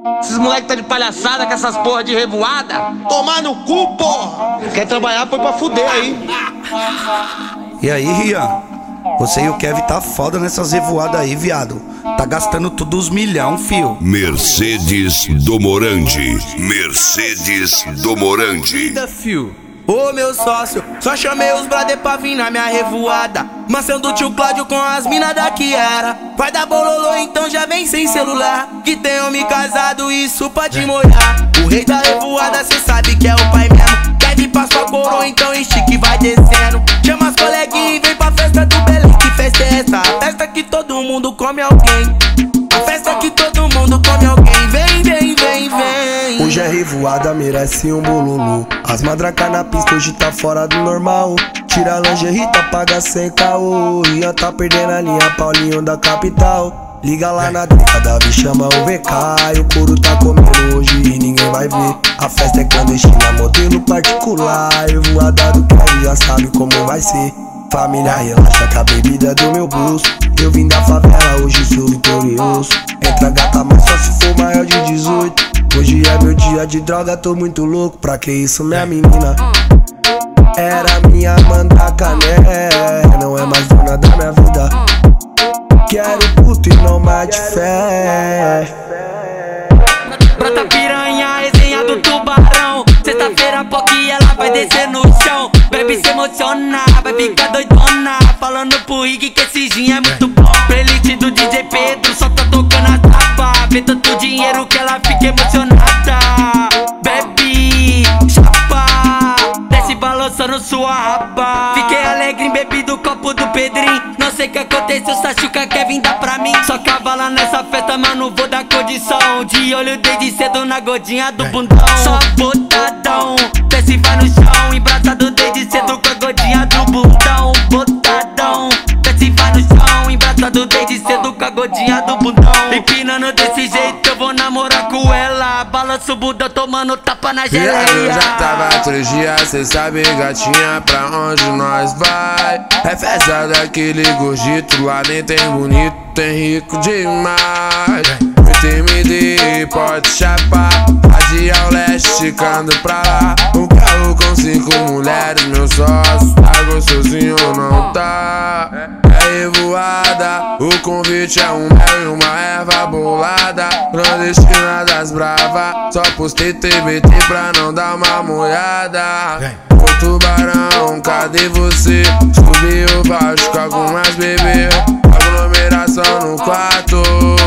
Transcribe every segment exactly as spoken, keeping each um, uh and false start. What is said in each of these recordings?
Esses moleques tá de palhaçada com essas porra de revoada. Tomar no cu, porra! Quer trabalhar, foi pra fuder aí. E aí, Rian? Você e o Kevin tá foda nessas revoadas aí, viado. Tá gastando tudo os milhão, fio. Mercedes do Morandi. Mercedes do Morandi. Vida, fio. Ô meu sócio, só chamei os brother pra vir na minha revoada. Mansão do tio Cláudio com as mina daqui era. Vai dar bololô, então já vem sem celular. Que tem homem casado, isso pode molhar. O rei da revoada, cê sabe que é o pai mesmo. Pede paz pra coroa, então estique vai descendo. Chama as coleguinhas e vem pra festa do Belém. Que festa é essa? A festa que todo mundo come alguém. A festa que todo mundo come alguém. Vem, vem, vem, vem. Hoje é revoada, merece um bololô. As madraca na pista hoje tá fora do normal. Tira a lingerie, tá paga sem caô. Rian tá perdendo a linha, Paulinho da capital. Liga lá na drica, Davi chama o V K. E o couro tá comendo hoje e ninguém vai ver. A festa é clandestina, modelo particular. Revoada do Kevin, já sabe como vai ser. Família relaxa que a bebida é do meu bolso. Eu vim da favela, hoje sou vitorioso. Entra gata, mas só se for maior de dezoito. Hoje é meu dia de droga, tô muito louco. Pra que isso, minha menina? Era minha mandraca, né? Não é mais dona da minha vida. Quero puto e não mate fé. Brota piranha, resenha do tubarão. Sexta-feira, POC, ela vai descer no chão. Bebe se emociona, vai ficar doidona. Falando pro Rick que esse gin é muito bom. Playlist do D J Pedro, só tá tocando a tapa. Vê tanto dinheiro que ela fica emocionada. Bebe, chapa, desce balançando sua raba. Fiquei alegre, bebi do copo do Pedrinho. Não sei o que aconteceu, Sachuca quer vir dar pra mim. Só cavala nessa festa, mas não vou dar condição. De olho desde cedo na godinha do bundão. Só botadão, desce e vai no chão. Embraçado desde cedo com a godinha do bundão. Botadão, desce e vai no chão. Embraçado desde cedo com a godinha do bundão. Empinando desse jeito eu vou namorar com ela. Balança o bundão tomando tapa na geleia. Eu já tava três dias, cê sabe gatinha, pra onde nós vai? É festa daquele gordito, lá nem tem bonito, tem rico demais. Muito M D, pode chapar, radial leste, esticando pra lá. Um carro com cinco mulheres, meu sócio, tá gostosinho ou não tá? É revoada, o convite é um mel e uma erva bolada. Clandestina das brava, só postei T B T pra não dar uma molhada. Ô tubarão, cadê você? Subiu baixo com algumas bebê. Aglomeração no quarto,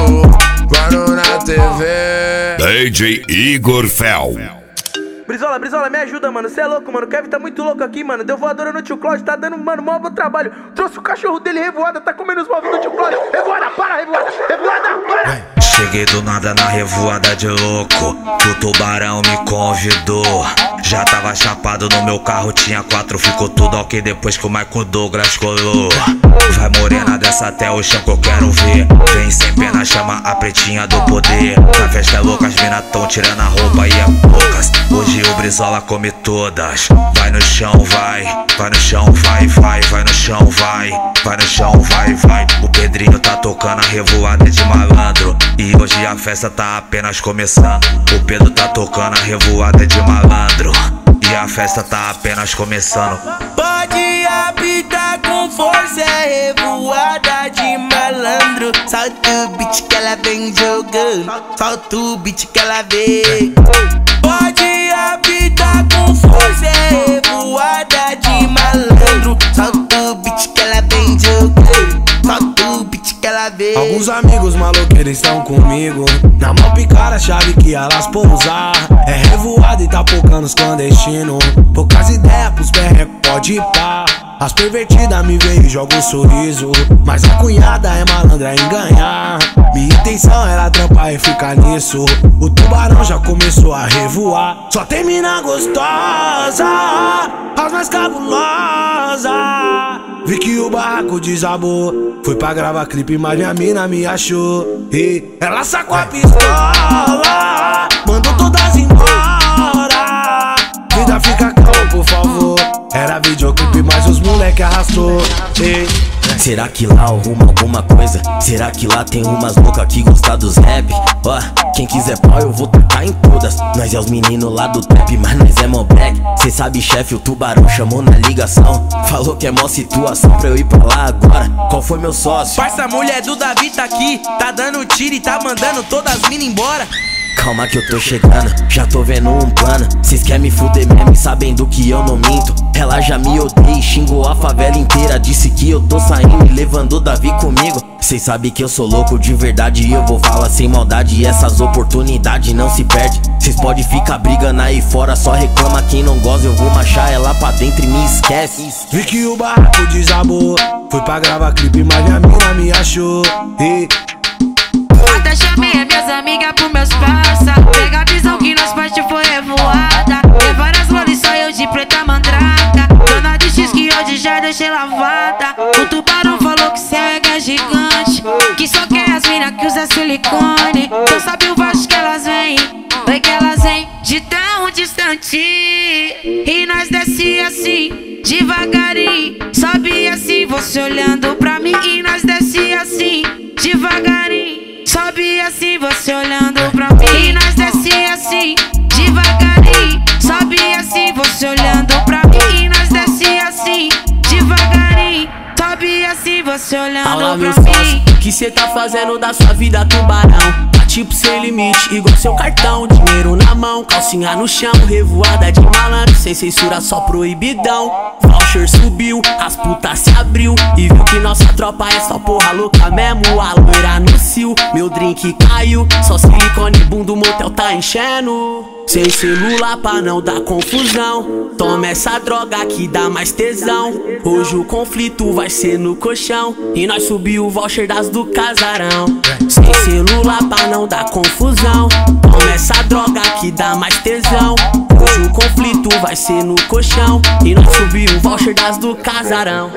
parou na T V. D J Igor Fel. Brizola, Brizola, me ajuda, mano. Cê é louco, mano. O Kevin tá muito louco aqui, mano. Deu voadora no tio Cláudio, tá dando, mano, mó bom trabalho. Trouxe o cachorro dele revoada, tá comendo os móveis do tio Cláudio. Revoada, para, revoada, revoada, para. Cheguei do nada na revoada de louco, que o tubarão me convidou. Já tava chapado no meu carro, tinha quatro, ficou tudo ok depois que o Michael Douglas colou. Vai morena dessa até o chão que eu quero ver. Vem sem pena, chama a pretinha do poder. Na festa é louca, as mina tão tirando a roupa e é poucas. Hoje o Brizola come todas. Vai no chão, vai, vai no chão, vai, vai, vai no chão, vai, vai no chão, vai, vai. O Pedrinho tá tocando a revoada de malandro. E hoje a festa tá apenas começando. O Pedro tá tocando a revoada de malandro. E a festa tá apenas começando. Pode apitar com força, é revoada de malandro. Solta o beat que ela vem jogando, solta o beat que ela vem. Pode apitar com força, é revoada de malandro. Solta o beat que ela vem jogando, solta o beat que ela vem. Alguns amigos maluqueiros estão comigo. Na mão picar a chave que elas pousar. É revoada e tá pocando os clandestinos. Poucas ideias pros perrecos, pode ir pá. As pervertidas me veem e jogam um sorriso. Mas a cunhada é malandra em ganhar. Minha intenção era trampar e ficar nisso. O tubarão já começou a revoar. Só tem mina gostosa, as mais cabulosas. Vi que o barraco desabou. Fui pra gravar clipe, mas minha mina me achou. E ela sacou a pistola, mandou todas embora. Vida fica calma, por favor. Era videoclipe, mas os moleque arrastou. E Será que lá arruma alguma coisa? Será que lá tem umas loucas que gostam dos rap? Ó, quem quiser pau eu vou tacar em todas. Nós é os meninos lá do trap, mas nós é mó black. Cê sabe, chefe, o tubarão chamou na ligação. Falou que é mó situação pra eu ir pra lá agora. Qual foi meu sócio? Parça, mulher do Davi tá aqui, tá dando tiro e tá mandando todas as minas embora. Calma que eu tô chegando, já tô vendo um plano. Cês querem me fuder mesmo e sabendo que eu não minto. Ela já me odeia e xingou a favela inteira. Disse que eu tô saindo e levando o Davi comigo. Cês sabem que eu sou louco de verdade e eu vou falar sem maldade. E essas oportunidades não se perde. Cês podem ficar brigando aí fora, só reclama quem não gosta. Eu vou machar ela pra dentro e me esquece. Vi que o barraco desabou, fui pra gravar clipe, mas minha mina me achou. E... até chamei as minhas amigas pro meus parça. Pega a visão que nós parte foi revoada. Tem várias lolis, só eu de preta mandraca. Dona de X que hoje já deixei lavada. O tubarão falou que céu é gigante, que só quer as mina que usa silicone. Tu sabe o baixo que elas vêm, foi que elas vêm de tão distante. E nós desce assim, devagarinho. Sobe assim, você olhando pra mim. E nós desce assim, devagarinho. Sobe assim, você olhando pra mim. E nós desce assim, devagarinho. Sobe assim, você olhando pra mim. E nós desce assim, devagarinho. Sobe assim, você olhando Fala, pra mim. Sócio, o que cê tá fazendo da sua vida, tubarão? Tá tipo sem limite, igual seu cartão. Dinheiro na mão, calcinha no chão. Revoada de malandro, sem censura, só proibidão. Voucher subiu, as putas se abriu e viu que nossa tropa é só porra louca mesmo. A loira no cio, meu drink caiu. Só silicone, bundo, o motel tá enchendo. Sem celular pra não dar confusão. Toma essa droga que dá mais tesão. Hoje o conflito vai ser no colchão e nós subiu o voucher das do casarão. Sem celular pra não dar confusão. Toma essa droga que dá mais tesão. Hoje o conflito vai ser no colchão e nós subiu o voucher das do casarão.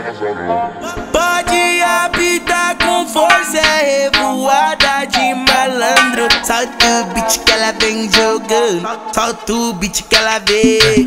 Pode habitar com força, é revoada de malandro. Solta o beat que ela vem jogando, solta o beat que ela vem.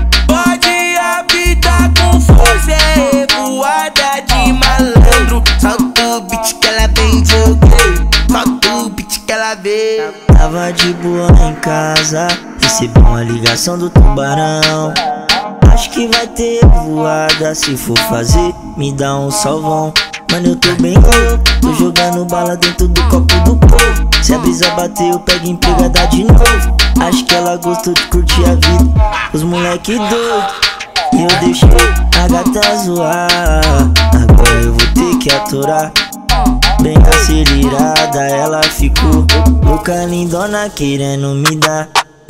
Pode habitar com força, é revoada de malandro. Solta o beat que ela vem jogando, solta o beat que ela vem. Tava de boa em casa, recebi uma ligação do tubarão. Acho que vai ter voada, se for fazer, me dá um salvão. Mano, eu tô bem louco, tô jogando bala dentro do copo do povo. Se a brisa bater, eu pego empregada de novo. Acho que ela gostou de curtir a vida, os moleque doido, e eu deixei a gata zoar. Agora eu vou ter que aturar. Bem acelerada, ela ficou louca, lindona, querendo me dar.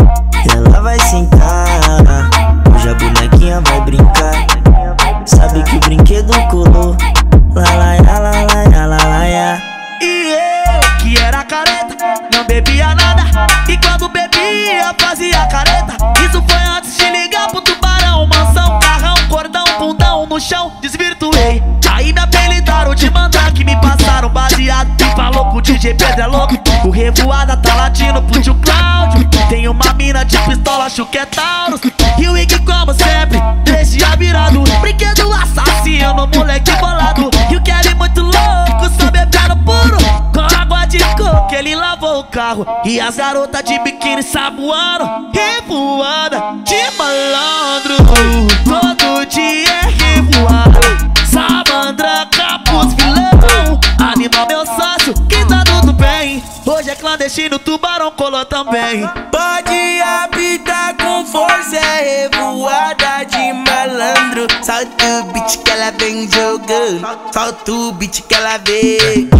Ela vai sentar, hoje a bonequinha vai brincar. Sabe que o brinquedo colou. Lá, lá, lá, lá, lá, lá, lá, lá. E eu, que era careta, não bebia nada. E quando bebia, fazia careta. Isso foi antes de ligar pro tubarão. Mansão, carrão, cordão, bundão no chão, desvirtuei. Aí me apelidaram de mandar, que me passaram baseado. E falou pro D J Pedro é louco. O revoada tá latindo pro tio Cláudio. Tem uma mina de pistola, acho que é Taurus. E o Iggy como sempre, deixa virado. Brinquedo assassino, moleque bolado. E o Kelly muito louco, só bebendo puro. Com água de coco, ele lavou o carro. E as garotas de biquíni saboando. Revoada de malandro, todo dia é revoada. Salandra, capuz, vilão. Anima meu sócio, que tá tudo bem. Hoje é clandestino, tubarão colou também. Pode habitar com força, é revoada de malandro. Solta o beat que ela vem jogando, solta o beat que ela vem.